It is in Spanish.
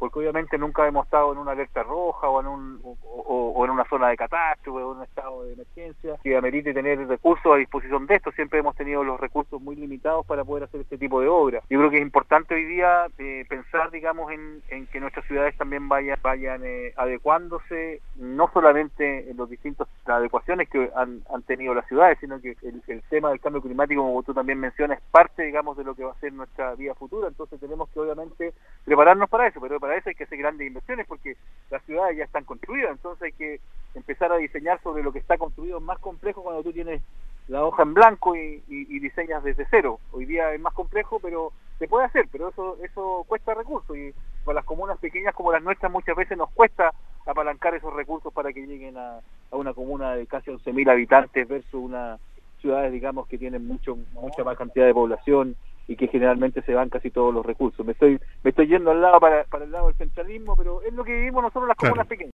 porque obviamente nunca hemos estado en una alerta roja o en una zona de catástrofe o en un estado de emergencia que amerite tener recursos a disposición de esto. Siempre hemos tenido los recursos muy limitados para poder hacer este tipo de obras. Yo creo que es importante hoy día pensar, digamos, en que nuestras ciudades también vayan adecuándose, no solamente en las distintas adecuaciones que han tenido las ciudades, sino que el tema del cambio climático, como tú también mencionas, es parte, digamos, de lo que va a ser nuestra vida futura. Entonces tenemos que obviamente prepararnos para eso, pero para eso hay que hacer grandes inversiones porque las ciudades ya están construidas, entonces hay que empezar a diseñar sobre lo que está construido. Es más complejo cuando tú tienes la hoja en blanco y diseñas desde cero. Hoy día es más complejo, pero se puede hacer, pero eso cuesta recursos, y para las comunas pequeñas como las nuestras muchas veces nos cuesta apalancar esos recursos para que lleguen a una comuna de casi 11.000 habitantes versus unas ciudades, digamos, que tienen mucha más cantidad de población y que generalmente se van casi todos los recursos. Me estoy yendo al lado para el lado del centralismo, pero es lo que vivimos nosotros las comunas pequeñas.